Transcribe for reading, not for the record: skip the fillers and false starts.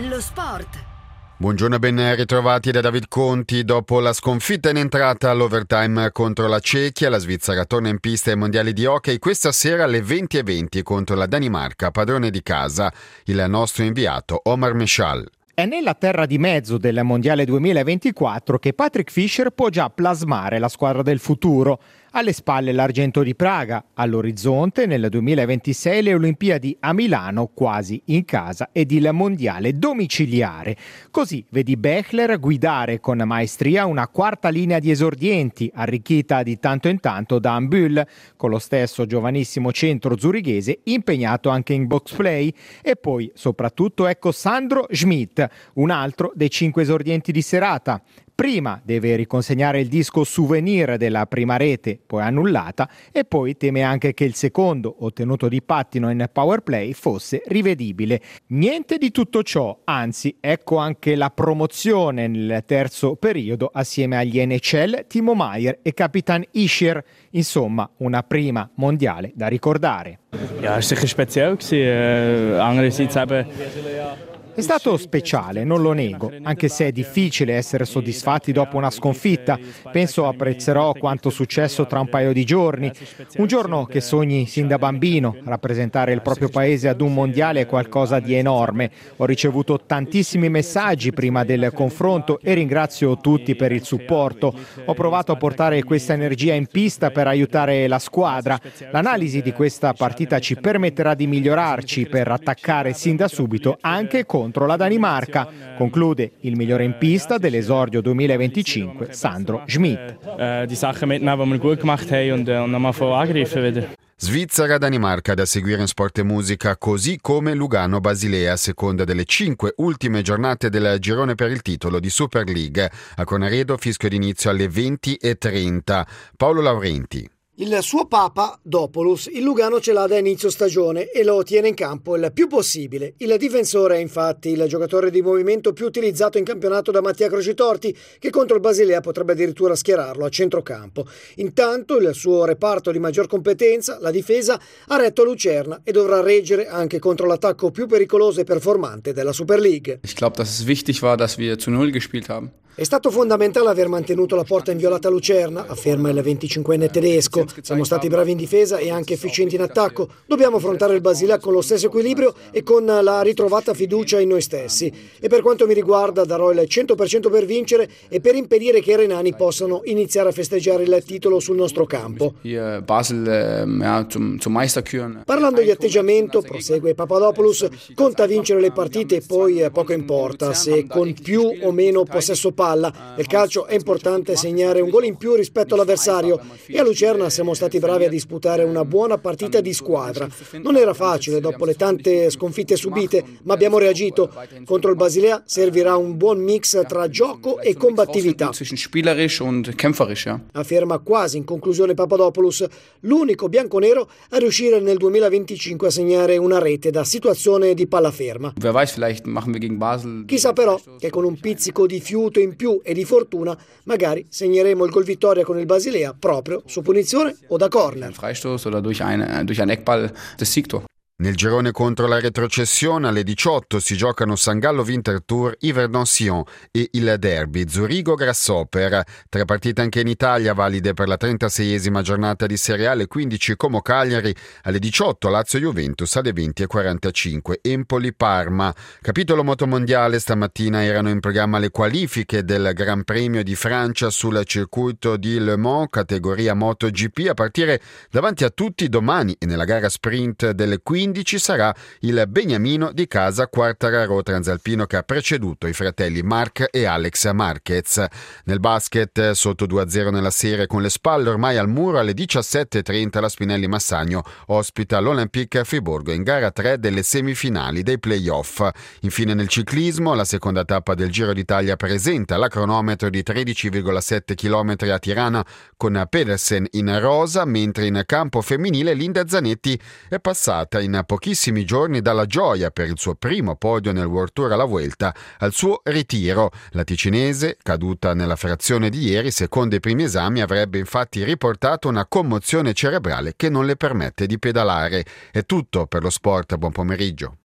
Lo sport. Buongiorno e ben ritrovati da David Conti. Dopo la sconfitta in entrata all'overtime contro la Cechia, la Svizzera torna in pista ai mondiali di hockey questa sera alle 20:20 contro la Danimarca, padrone di casa. Il nostro inviato Omar Meshal. È nella terra di mezzo del Mondiale 2024 che Patrick Fischer può già plasmare la squadra del futuro. Alle spalle l'argento di Praga, all'orizzonte nel 2026 le Olimpiadi a Milano quasi in casa ed il Mondiale domiciliare. Così vedi Bechler guidare con maestria una quarta linea di esordienti, arricchita di tanto in tanto da Ambühl, con lo stesso giovanissimo centro zurighese impegnato anche in box play, e poi soprattutto ecco Sandro Schmidt, un altro dei 5 esordienti di serata. Prima deve riconsegnare il disco souvenir della prima rete, poi annullata, e poi teme anche che il secondo, ottenuto di pattino in power play, fosse rivedibile. Niente di tutto ciò, anzi, ecco anche la promozione nel terzo periodo assieme agli NHL Timo Meier e Capitan Ischier. Insomma, una prima mondiale da ricordare. Ja, ist sicher speziell gewesen. Andererseits eben. È stato speciale, non lo nego, anche se è difficile essere soddisfatti dopo una sconfitta. Penso apprezzerò quanto successo tra un paio di giorni. Un giorno che sogni sin da bambino. Rappresentare il proprio paese ad un mondiale è qualcosa di enorme. Ho ricevuto tantissimi messaggi prima del confronto e ringrazio tutti per il supporto. Ho provato a portare questa energia in pista per aiutare la squadra. L'analisi di questa partita ci permetterà di migliorarci per attaccare sin da subito anche contro la Danimarca, conclude il migliore in pista dell'esordio 2025, Sandro Schmidt. Die Sachen mitnehmen, die wir gut gemacht haben und nochmal voll angreifen wieder. Svizzera-Danimarca da seguire in Sport e Musica, così come Lugano-Basilea, a seconda delle 5 ultime giornate del girone per il titolo di Super League. A Conaredo fischio d'inizio alle 20:30. Paolo Laurenti. Il suo papa, Dopoulos, il Lugano ce l'ha da inizio stagione e lo tiene in campo il più possibile. Il difensore è infatti il giocatore di movimento più utilizzato in campionato da Mattia Crocitorti, che contro il Basilea potrebbe addirittura schierarlo a centrocampo. Intanto il suo reparto di maggior competenza, la difesa, ha retto a Lucerna e dovrà reggere anche contro l'attacco più pericoloso e performante della Super League. Ich glaube, dass es wichtig war, dass wir zu Null gespielt haben. È stato fondamentale aver mantenuto la porta inviolata a Lucerna, afferma il 25enne tedesco. Siamo stati bravi in difesa e anche efficienti in attacco. Dobbiamo affrontare il Basilea con lo stesso equilibrio e con la ritrovata fiducia in noi stessi. E per quanto mi riguarda darò il 100% per vincere e per impedire che i renani possano iniziare a festeggiare il titolo sul nostro campo. Parlando di atteggiamento, prosegue Papadopoulos, conta vincere le partite e poi poco importa se con più o meno possesso palla. Nel calcio è importante segnare un gol in più rispetto all'avversario e a Lucerna siamo stati bravi a disputare una buona partita di squadra. Non era facile dopo le tante sconfitte subite, ma abbiamo reagito. Contro il Basilea servirà un buon mix tra gioco e combattività. Afferma quasi in conclusione Papadopoulos, l'unico bianconero a riuscire nel 2025 a segnare una rete da situazione di palla ferma. Chissà però che con un pizzico di fiuto in più e di fortuna magari segneremo il gol vittoria con il Basilea proprio su punizione o da corner. Nel girone contro la retrocessione alle 18 si giocano San Gallo Winterthur, Yverdon-Sion e il derby Zurigo-Grasshopper. 3 partite anche in Italia valide per la 36esima giornata di Serie A, alle 15 Como Cagliari, alle 18 Lazio-Juventus, alle 20:45 Empoli-Parma. Capitolo motomondiale, stamattina erano in programma le qualifiche del Gran Premio di Francia sul circuito di Le Mans, categoria MotoGP, a partire davanti a tutti domani, e nella gara sprint delle 15 sarà il beniamino di casa Quartararo transalpino che ha preceduto i fratelli Marc e Alex Marquez. Nel basket, sotto 2-0 nella serie con le spalle ormai al muro, alle 17:30 la Spinelli Massagno ospita l'Olympique Friburgo in gara 3 delle semifinali dei playoff. Infine nel ciclismo, la seconda tappa del Giro d'Italia presenta la cronometro di 13,7 km a Tirana con Pedersen in rosa, mentre in campo femminile Linda Zanetti è passata in pochissimi giorni dalla gioia per il suo primo podio nel World Tour alla Vuelta al suo ritiro. La ticinese, caduta nella frazione di ieri, secondo i primi esami, avrebbe infatti riportato una commozione cerebrale che non le permette di pedalare. È tutto per lo sport, buon pomeriggio.